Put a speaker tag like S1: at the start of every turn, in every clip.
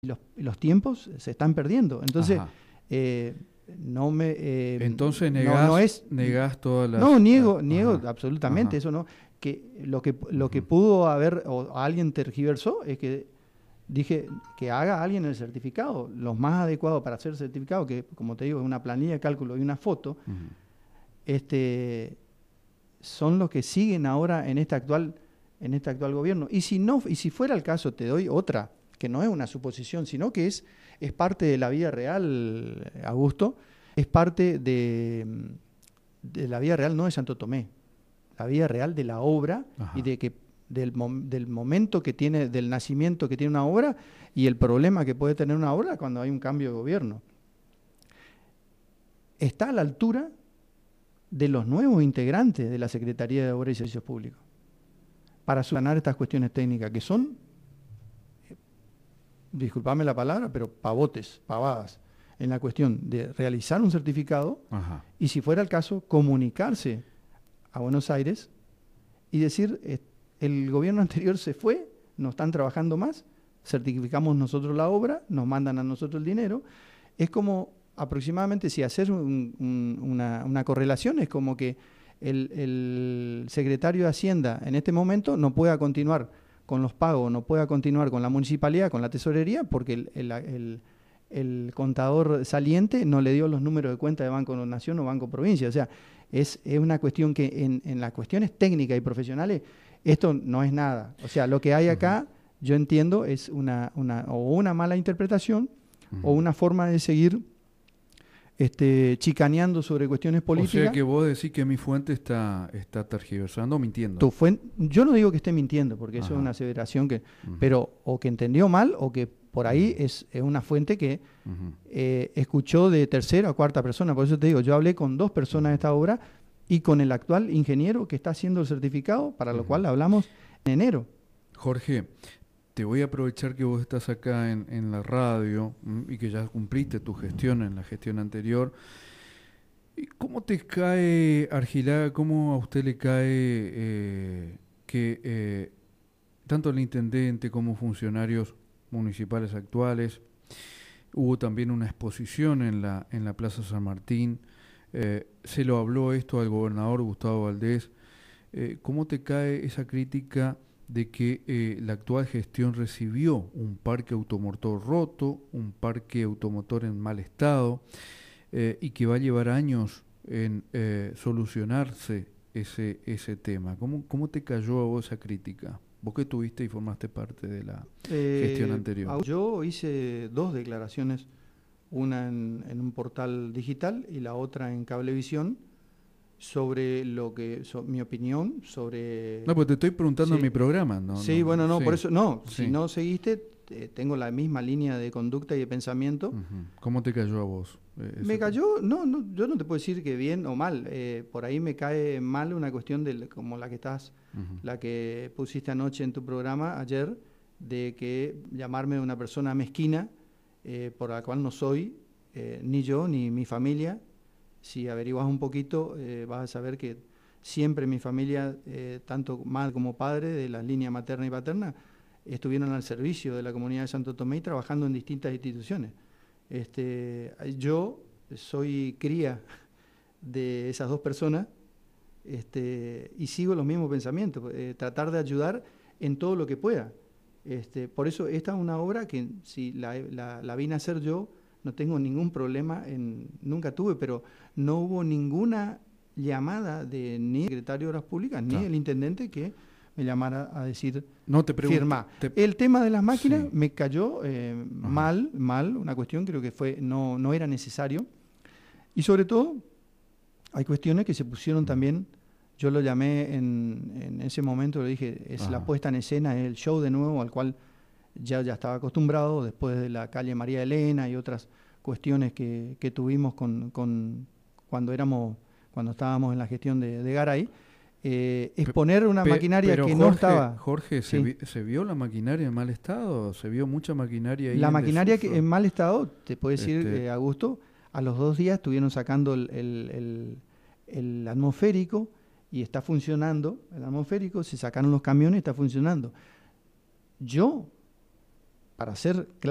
S1: los tiempos se están perdiendo. Entonces,
S2: entonces negás todas las...
S1: No, niego absolutamente eso, ¿no? Que lo que pudo haber, o alguien tergiversó, es que dije que haga alguien el certificado. Los más adecuados para hacer certificado, que como te digo, es una planilla de cálculo y una foto, son los que siguen ahora en este actual gobierno. Y si fuera el caso, te doy otra, que no es una suposición, sino que es parte de la vida real, Augusto, es parte de la vida real, no de Santo Tomé, la vida real de la obra. Y del momento que tiene, del nacimiento que tiene una obra y el problema que puede tener una obra cuando hay un cambio de gobierno. Está a la altura de los nuevos integrantes de la Secretaría de Obras y Servicios Públicos para solucionar estas cuestiones técnicas que son, disculpame la palabra, pero pavadas, en la cuestión de realizar un certificado y, si fuera el caso, comunicarse a Buenos Aires y decir, el gobierno anterior se fue, no están trabajando más, certificamos nosotros la obra, nos mandan a nosotros el dinero. Es como aproximadamente, si hacer una correlación, es como que el secretario de Hacienda en este momento no pueda continuar con los pagos, no pueda continuar con la municipalidad, con la tesorería, porque el contador saliente no le dio los números de cuenta de Banco Nación o Banco Provincia. O sea, es una cuestión que en las cuestiones técnicas y profesionales esto no es nada. O sea, lo que hay acá, yo entiendo, es una mala interpretación o una forma de seguir chicaneando sobre cuestiones políticas.
S2: O sea que vos decís que mi fuente está tergiversando o mintiendo.
S1: Tu fuente, yo no digo que esté mintiendo, porque eso es una aseveración que, pero o que entendió mal o que por ahí es una fuente que escuchó de tercera o cuarta persona. Por eso te digo, yo hablé con 2 personas de esta obra y con el actual ingeniero que está haciendo el certificado, para lo cual hablamos en enero.
S2: Jorge, te voy a aprovechar que vos estás acá en la radio y que ya cumpliste tu gestión en la gestión anterior. ¿Cómo te cae, Argilaga, cómo a usted le cae que tanto el intendente como funcionarios municipales actuales, hubo también una exposición en la Plaza San Martín, se lo habló esto al gobernador Gustavo Valdés? ¿Cómo te cae esa crítica de que la actual gestión recibió un parque automotor roto, un parque automotor en mal estado, y que va a llevar años en solucionarse ese tema? ¿Cómo te cayó a vos esa crítica? Vos que tuviste y formaste parte de la gestión anterior.
S1: Yo hice 2 declaraciones, una en un portal digital y la otra en Cablevisión, sobre lo que mi opinión sobre...
S2: No, pues te estoy preguntando en mi programa, ¿no?
S1: Sí, bueno, no, por eso, no, si no seguiste, tengo la misma línea de conducta y de pensamiento.
S2: ¿Cómo te cayó a vos?
S1: Me cayó, no, yo no te puedo decir que bien o mal, por ahí me cae mal una cuestión como la que la que pusiste anoche en tu programa, ayer, de que llamarme una persona mezquina, por la cual no soy, ni yo, ni mi familia. Si averiguas un poquito, vas a saber que siempre mi familia, tanto madre como padre, de la línea materna y paterna, estuvieron al servicio de la comunidad de Santo Tomé y trabajando en distintas instituciones. Yo soy cría de esas 2 personas y sigo los mismos pensamientos, tratar de ayudar en todo lo que pueda. Por eso esta es una obra que si la vine a hacer yo, no tengo ningún problema, nunca tuve, pero no hubo ninguna llamada de ni el secretario de Obras Públicas ni el intendente que me llamara a decir,
S2: no te
S1: firma. El tema de las máquinas me cayó mal, una cuestión creo que no era necesario. Y sobre todo, hay cuestiones que se pusieron también, yo lo llamé en ese momento, le dije, es la puesta en escena, es el show de nuevo al cual ya estaba acostumbrado después de la calle María Elena y otras cuestiones que tuvimos cuando estábamos en la gestión de Garay. Exponer una maquinaria que no estaba...
S2: Jorge, ¿se vio la maquinaria en mal estado? ¿Se vio mucha maquinaria ahí?
S1: La maquinaria que en mal estado, te puedo decir, Augusto, a los 2 días estuvieron sacando el atmosférico y está funcionando. El atmosférico, se sacaron los camiones y está funcionando. Yo, para ser claro,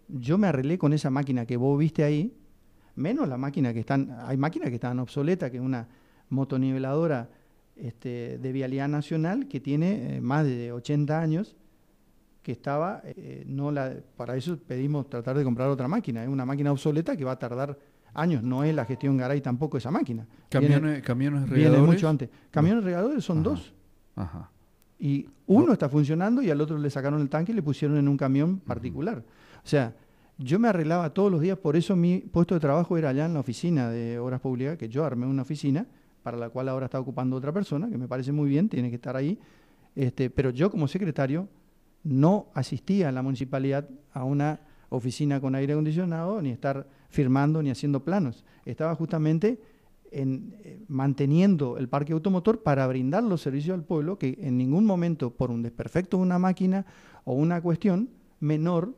S1: yo me arreglé con esa máquina que vos viste ahí, menos la máquina que hay máquinas que están obsoletas, que es una motoniveladora de Vialidad Nacional que tiene más de 80 años, que estaba, para eso pedimos tratar de comprar otra máquina, es una máquina obsoleta que va a tardar años, no es la gestión Garay tampoco esa máquina.
S2: ¿Camiones regadores?
S1: Viene mucho antes. Camiones regadores son dos.
S2: Ajá.
S1: Y uno está funcionando y al otro le sacaron el tanque y le pusieron en un camión particular. O sea, yo me arreglaba todos los días, por eso mi puesto de trabajo era allá en la oficina de Obras Públicas, que yo armé una oficina para la cual ahora está ocupando otra persona, que me parece muy bien, tiene que estar ahí. Pero yo como secretario no asistía a la municipalidad a una oficina con aire acondicionado, ni estar firmando ni haciendo planos. Estaba justamente manteniendo el parque automotor para brindar los servicios al pueblo, que en ningún momento, por un desperfecto de una máquina o una cuestión menor,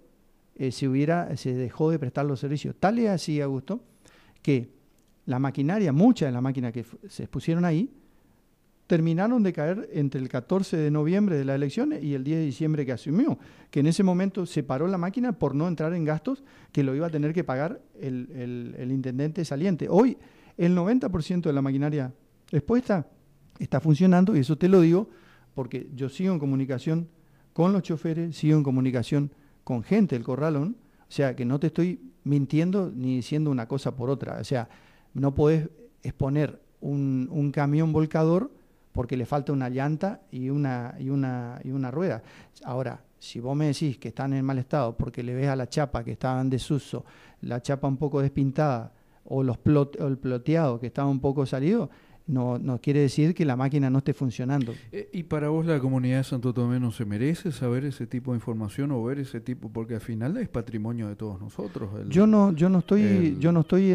S1: se dejó de prestar los servicios. Tal es así, Augusto, que la maquinaria, muchas de las máquinas que se expusieron ahí, terminaron de caer entre el 14 de noviembre de las elecciones y el 10 de diciembre que asumió, que en ese momento se paró la máquina por no entrar en gastos que lo iba a tener que pagar el intendente saliente. Hoy el 90% de la maquinaria expuesta está funcionando, y eso te lo digo porque yo sigo en comunicación con los choferes, sigo en comunicación con gente del Corralón, o sea que no te estoy mintiendo ni diciendo una cosa por otra. O sea, no podés exponer un camión volcador porque le falta una llanta y una rueda. Ahora, si vos me decís que están en mal estado porque le ves a la chapa que estaba en desuso, la chapa un poco despintada o el ploteado que estaba un poco salido, no quiere decir que la máquina no esté funcionando.
S2: ¿Y para vos la comunidad de Santo Tomé no se merece saber ese tipo de información o ver ese tipo? Porque al final es patrimonio de todos nosotros.
S1: Yo no estoy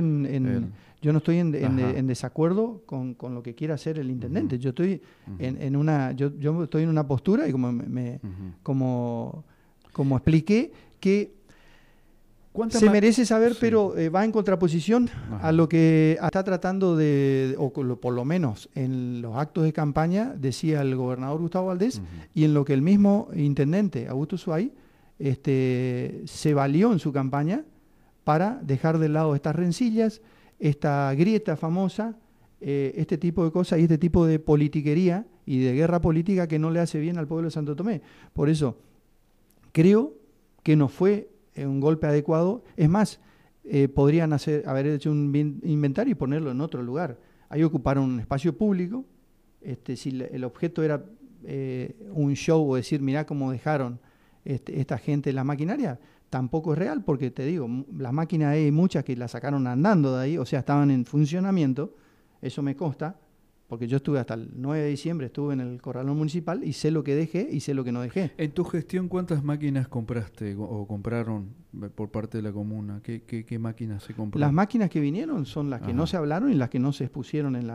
S1: en desacuerdo con lo que quiera hacer el intendente. Yo estoy yo estoy en una postura y como expliqué que se merece saber, sí, pero va en contraposición a lo que está tratando o por lo menos en los actos de campaña decía el gobernador Gustavo Valdés, y en lo que el mismo intendente Augusto Suárez se valió en su campaña para dejar de lado estas rencillas, esta grieta famosa, este tipo de cosas y este tipo de politiquería y de guerra política que no le hace bien al pueblo de Santo Tomé. Por eso creo que no fue un golpe adecuado. Es más, podrían haber hecho un inventario y ponerlo en otro lugar. Ahí ocuparon un espacio público. Si el objeto era un show o decir, mirá cómo dejaron esta gente la maquinaria, tampoco es real, porque te digo, las máquinas hay muchas que las sacaron andando de ahí, o sea, estaban en funcionamiento, eso me consta, porque yo estuve hasta el 9 de diciembre, estuve en el Corralón Municipal y sé lo que dejé y sé lo que no dejé.
S2: En tu gestión, ¿cuántas máquinas compraste o compraron por parte de la comuna? ¿Qué máquinas se compraron?
S1: Las máquinas que vinieron son las que no se hablaron y las que no se expusieron en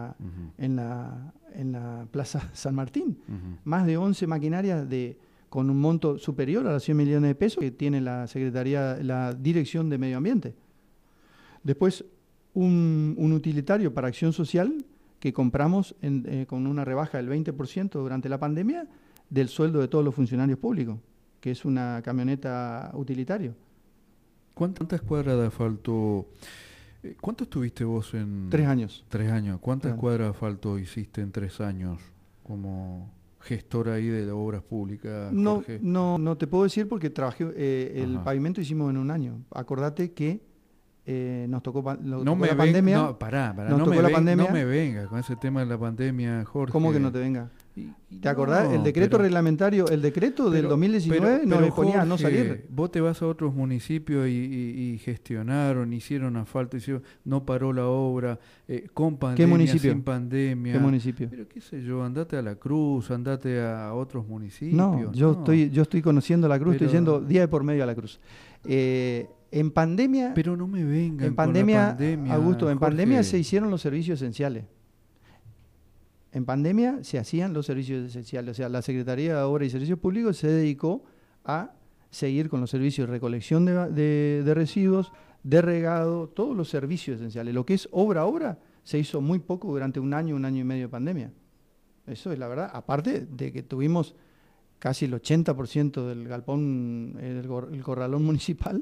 S1: la Plaza San Martín. Más de 11 maquinarias con un monto superior a los 100 millones de pesos que tiene la Dirección de Medio Ambiente. Después, un utilitario para acción social que compramos con una rebaja del 20% durante la pandemia del sueldo de todos los funcionarios públicos, que es una camioneta utilitario.
S2: ¿Cuántas cuadras de asfalto? ¿Cuánto estuviste vos en...?
S1: 3 años.
S2: 3 años. ¿Cuántas cuadras de asfalto hiciste en 3 años como gestor ahí de las obras públicas, Jorge?
S1: No te puedo decir porque trabajé, el pavimento hicimos en un año. Acordate que nos tocó la pandemia.
S2: No, pará, no me venga con ese tema de la pandemia, Jorge.
S1: ¿Cómo que no te venga? ¿Te acordás? El decreto reglamentario, el decreto del 2019 nos ponía a no salir.
S2: Vos te vas a otros municipios y gestionaron, hicieron asfalto, no paró la obra, con pandemia,
S1: ¿Qué municipio?
S2: Sin pandemia.
S1: ¿Qué municipio?
S2: Pero qué sé yo, andate a La Cruz, andate a otros municipios.
S1: No, yo estoy conociendo La Cruz, estoy yendo día de por medio a La Cruz. En pandemia...
S2: Pero no me vengan
S1: en pandemia,
S2: con la pandemia,
S1: Augusto, en
S2: Jorge.
S1: pandemia se hicieron los servicios esenciales. En pandemia se hacían los servicios esenciales. O sea, la Secretaría de Obras y Servicios Públicos se dedicó a seguir con los servicios de recolección de residuos, de regado, todos los servicios esenciales. Lo que es obra, se hizo muy poco durante un año y medio de pandemia. Eso es la verdad. Aparte de que tuvimos casi el 80% del galpón, el corralón municipal,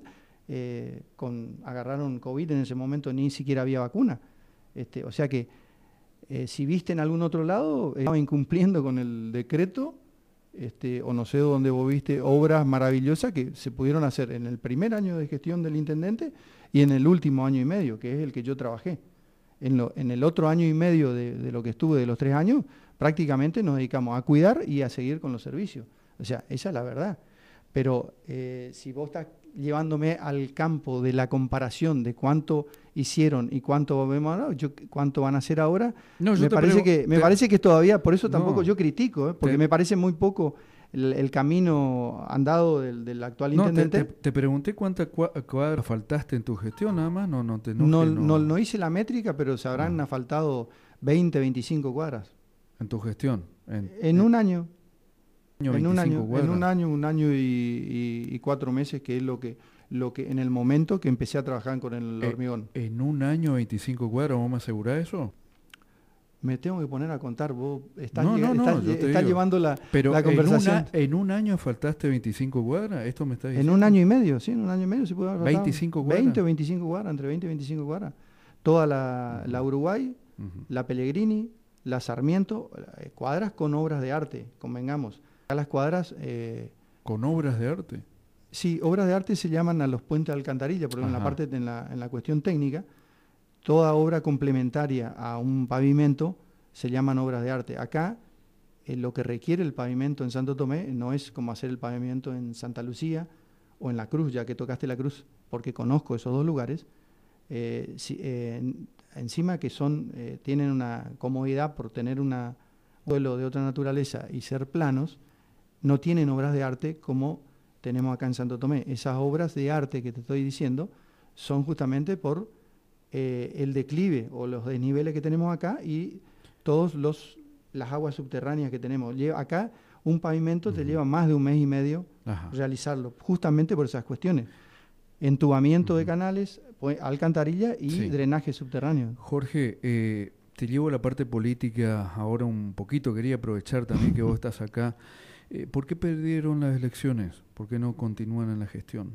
S1: agarraron COVID, en ese momento ni siquiera había vacuna. O sea que si viste en algún otro lado, estaba incumpliendo con el decreto, o no sé dónde vos viste obras maravillosas que se pudieron hacer en el primer año de gestión del intendente y en el último año y medio, que es el que yo trabajé. En el otro año y medio de lo que estuve, de los 3 años, prácticamente nos dedicamos a cuidar y a seguir con los servicios. O sea, esa es la verdad. Pero si vos estás llevándome al campo de la comparación de cuánto hicieron y cuánto vemos ahora, cuánto van a hacer ahora, me parece que todavía, por eso tampoco yo critico, porque me parece muy poco el camino andado del actual intendente.
S2: Te pregunté cuántas cuadras faltaste en tu gestión, nada más.
S1: No hice la métrica, pero se habrán asfaltado 20, 25 cuadras.
S2: ¿En tu gestión?
S1: En un año.
S2: En un
S1: año y 4 meses, que es lo que en el momento que empecé a trabajar con el hormigón.
S2: ¿En un año 25 cuadras? ¿Vos me asegurás eso?
S1: Me tengo que poner a contar, vos estás llevando la conversación.
S2: ¿En un año faltaste 25 cuadras? ¿Esto me está diciendo?
S1: En un año y medio, sí, en un año y medio se puede haber faltado.
S2: 25 cuadras.
S1: 20 o 25 cuadras, entre 20 y 25 cuadras. Toda la Uruguay, la Pellegrini, la Sarmiento, cuadras con obras de arte, convengamos. Las cuadras...
S2: ¿Con obras de arte?
S1: Sí, obras de arte se llaman a los puentes de alcantarilla, porque en la cuestión técnica, toda obra complementaria a un pavimento se llaman obras de arte. Acá, lo que requiere el pavimento en Santo Tomé no es como hacer el pavimento en Santa Lucía o en La Cruz, ya que tocaste La Cruz, porque conozco esos dos lugares. Encima que tienen una comodidad por tener un suelo de otra naturaleza y ser planos, no tienen obras de arte como tenemos acá en Santo Tomé. Esas obras de arte que te estoy diciendo son justamente por el declive o los desniveles que tenemos acá y todas las aguas subterráneas que tenemos. Acá un pavimento te lleva más de un mes y medio realizarlo, justamente por esas cuestiones. Entubamiento de canales, alcantarilla y drenaje subterráneo.
S2: Jorge, te llevo a la parte política ahora un poquito. Quería aprovechar también que vos estás acá. ¿Por qué perdieron las elecciones? ¿Por qué no continúan en la gestión?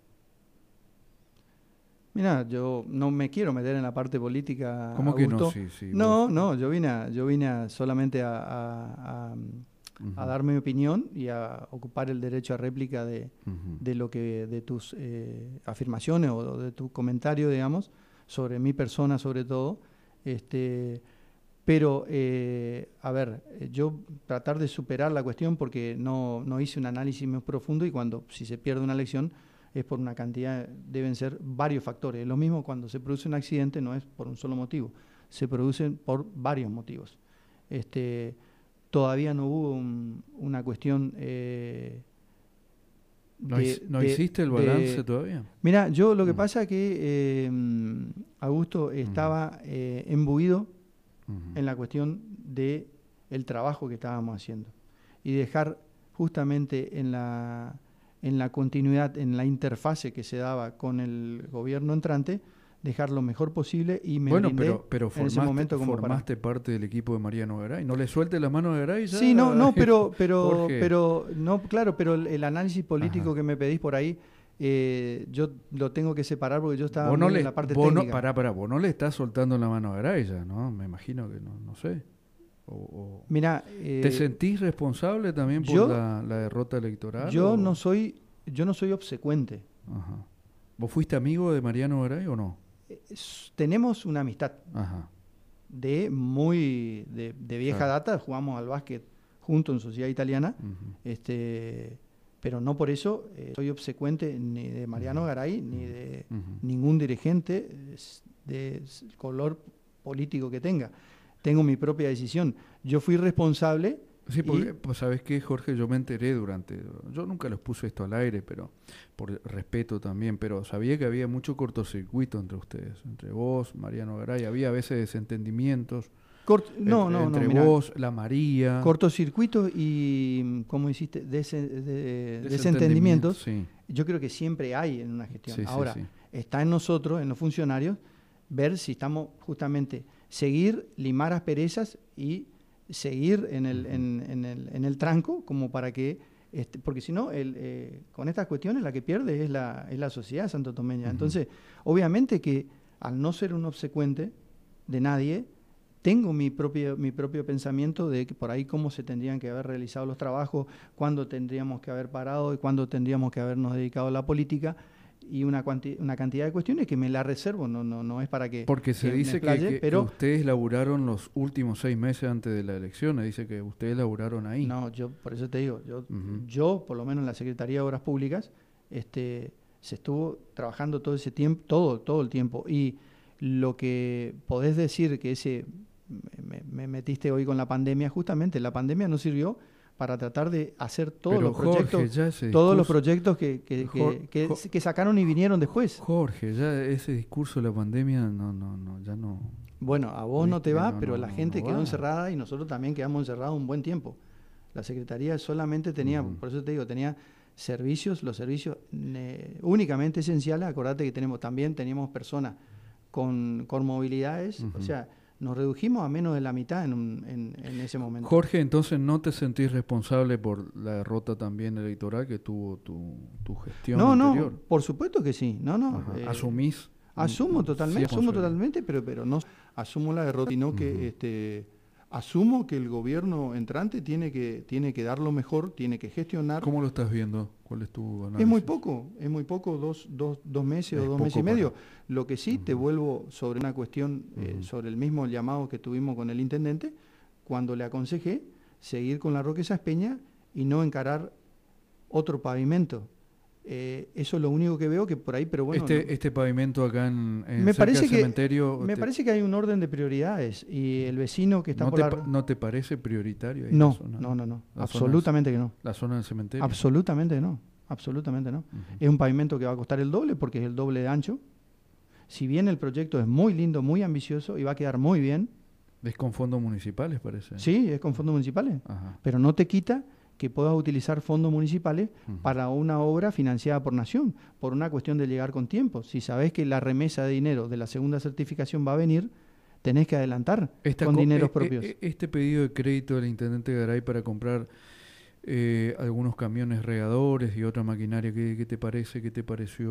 S1: Mira, yo no me quiero meter en la parte política.
S2: ¿Cómo que no?
S1: No, yo vine solamente a darme mi opinión y a ocupar el derecho a réplica de tus afirmaciones o de tu comentario, digamos, sobre mi persona sobre todo. Pero, a ver, yo tratar de superar la cuestión porque no hice un análisis más profundo y si se pierde una elección es por una cantidad, deben ser varios factores. Lo mismo cuando se produce un accidente no es por un solo motivo, se producen por varios motivos. Todavía no hubo una cuestión...
S2: ¿No hiciste el balance todavía?
S1: Mira, yo lo que pasa es que Augusto estaba embuido en la cuestión del trabajo que estábamos haciendo y dejar justamente en la continuidad, en la interfase que se daba con el gobierno entrante, dejar lo mejor posible y me brindé
S2: pero
S1: en ese momento como
S2: formaste parte del equipo de Mariano Garay. ¿No le suelte la mano a Garay ya?
S1: Sí, pero no, claro, pero el análisis político que me pedís por ahí, yo lo tengo que separar porque yo estaba en la parte técnica.
S2: Vos no le estás soltando la mano a Garay ya, ¿no? Me imagino que no sé.
S1: Mirá,
S2: ¿te sentís responsable también por la derrota electoral?
S1: Yo no soy obsecuente.
S2: Ajá. ¿Vos fuiste amigo de Mariano Garay o no?
S1: Tenemos una amistad de vieja data, jugamos al básquet juntos en Sociedad Italiana, pero no por eso soy obsecuente ni de Mariano Garay ni de ningún dirigente de color político que tenga. Tengo mi propia decisión. Yo fui responsable.
S2: Sí, porque, pues, ¿sabes qué, Jorge? Yo me enteré yo nunca les puse esto al aire, pero por respeto también, pero sabía que había mucho cortocircuito entre ustedes, entre vos, Mariano Garay, había a veces desentendimientos. Entre vos, la María.
S1: Cortocircuito y, ¿cómo hiciste? Desentendimientos. Sí. Yo creo que siempre hay en una gestión. Ahora, está en nosotros, en los funcionarios, ver si estamos justamente, limar asperezas y seguir en el tranco como para que porque si no, con estas cuestiones la que pierde es la sociedad santotomeña. Entonces, obviamente que al no ser un obsecuente de nadie, tengo mi propio pensamiento de que por ahí cómo se tendrían que haber realizado los trabajos, cuándo tendríamos que haber parado y cuándo tendríamos que habernos dedicado a la política, y una cantidad de cuestiones que me la reservo, no es para que...
S2: Porque se dice que ustedes laburaron los últimos 6 meses antes de la elección, dice que ustedes laburaron ahí.
S1: No, yo por eso te digo, yo por lo menos en la Secretaría de Obras Públicas, se estuvo trabajando todo ese tiempo, todo el tiempo, y lo que podés decir que me metiste hoy con la pandemia, justamente la pandemia nos sirvió para tratar de hacer todos los proyectos que sacaron y vinieron después.
S2: Jorge, ya ese discurso de la pandemia ya no.
S1: Bueno, a vos no te va, pero la gente quedó encerrada y nosotros también quedamos encerrados un buen tiempo. La Secretaría solamente tenía, por eso te digo, tenía los servicios únicamente esenciales. Acordate que teníamos personas con movilidades, o sea, nos redujimos a menos de la mitad en ese momento.
S2: Jorge, entonces no te sentís responsable por la derrota también electoral que tuvo tu gestión anterior.
S1: No, por supuesto que sí.
S2: ¿Asumís?
S1: Asumo totalmente, pero no asumo la derrota, sino que asumo que el gobierno entrante tiene que dar lo mejor, tiene que gestionar.
S2: ¿Cómo lo estás viendo? ¿Cuál es tu análisis?
S1: Es muy poco, dos meses o 2 meses y medio. Lo que sí, te vuelvo sobre una cuestión, sobre el mismo llamado que tuvimos con el intendente, cuando le aconsejé seguir con la Roque Saspeña y no encarar otro pavimento. Eso es lo único que veo que por ahí, pero bueno...
S2: Este pavimento acá en cerca del cementerio...
S1: Me parece que hay un orden de prioridades y el vecino que está
S2: ¿No te parece prioritario ahí
S1: no,
S2: la zona?
S1: No, absolutamente que no.
S2: ¿La zona del cementerio?
S1: Absolutamente no. Es un pavimento que va a costar el doble porque es el doble de ancho. Si bien el proyecto es muy lindo, muy ambicioso y va a quedar muy bien...
S2: ¿Es con fondos municipales, parece?
S1: Sí, es con fondos municipales.
S2: Ajá.
S1: Pero no te quita que puedas utilizar fondos municipales para una obra financiada por Nación, por una cuestión de llegar con tiempo. Si sabés que la remesa de dinero de la segunda certificación va a venir, tenés que adelantar con dineros propios.
S2: Este pedido de crédito del intendente Garay para comprar algunos camiones regadores y otra maquinaria, ¿qué te parece? ¿Qué te pareció?